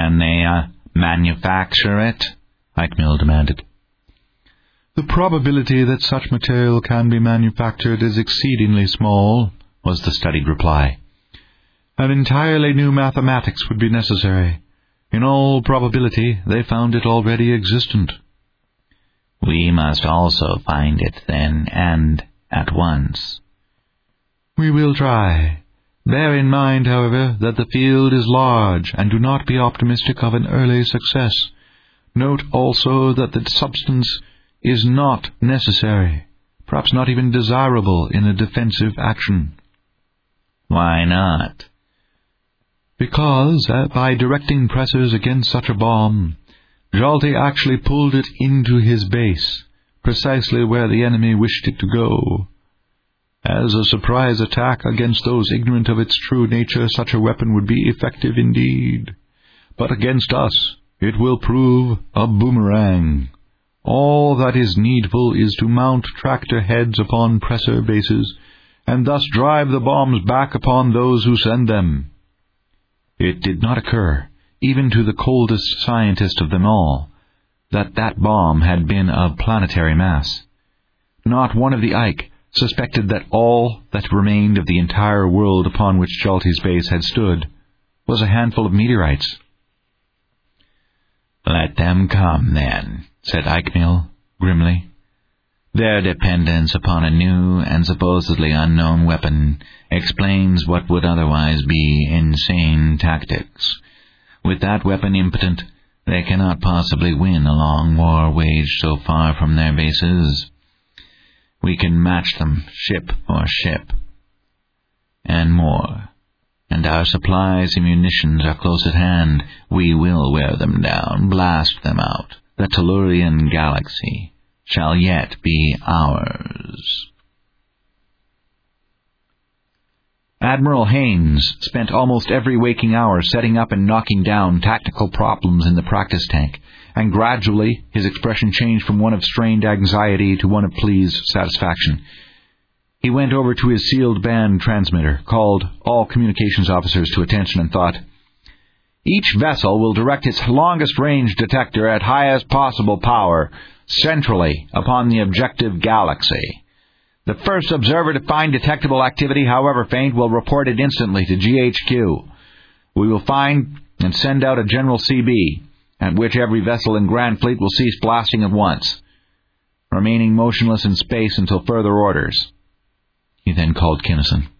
Can they manufacture it? Eichmill demanded. The probability that such material can be manufactured is exceedingly small, was the studied reply. An entirely new mathematics would be necessary. In all probability, they found it already existent. We must also find it then, and at once. We will try. Bear in mind, however, that the field is large, and do not be optimistic of an early success. Note also that the substance is not necessary, perhaps not even desirable in a defensive action. Why not? Because, by directing pressers against such a bomb, Jalti actually pulled it into his base, precisely where the enemy wished it to go. As a surprise attack against those ignorant of its true nature, such a weapon would be effective indeed. But against us, it will prove a boomerang. All that is needful is to mount tractor heads upon pressor bases, and thus drive the bombs back upon those who send them. It did not occur, even to the coldest scientist of them all, that bomb had been of planetary mass. Not one of the Ike suspected that all that remained of the entire world upon which Jalti's base had stood was a handful of meteorites. Let them come, then, said Eichmill grimly. Their dependence upon a new and supposedly unknown weapon explains what would otherwise be insane tactics. With that weapon impotent, they cannot possibly win a long war waged so far from their bases. We can match them, ship for ship, and more. And our supplies and munitions are close at hand. We will wear them down, blast them out. The Tellurian galaxy shall yet be ours. Admiral Haines spent almost every waking hour setting up and knocking down tactical problems in the practice tank, and gradually his expression changed from one of strained anxiety to one of pleased satisfaction. He went over to his sealed band transmitter, called all communications officers to attention, and thought, "Each vessel will direct its longest-range detector at highest possible power, centrally upon the objective galaxy. The first observer to find detectable activity, however faint, will report it instantly to GHQ. We will find and send out a general CB, at which every vessel in Grand Fleet will cease blasting at once, remaining motionless in space until further orders." He then called Kinnison.